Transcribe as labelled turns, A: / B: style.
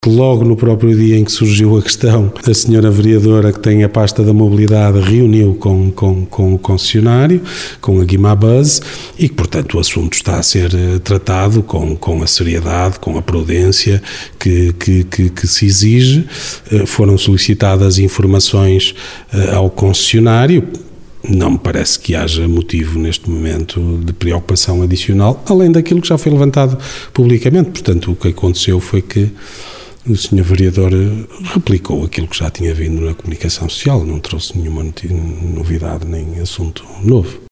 A: Logo no próprio dia em que surgiu a questão, a senhora vereadora que tem a pasta da mobilidade reuniu com o concessionário, com a Guimabus, e que, portanto, o assunto está a ser tratado com a seriedade, com a prudência que se exige. Foram solicitadas informações ao concessionário. Não me parece que haja motivo neste momento de preocupação adicional, além daquilo que já foi levantado publicamente. Portanto, o que aconteceu foi que o Sr. Vereador replicou aquilo que já tinha vindo na comunicação social, não trouxe nenhuma novidade nem assunto novo.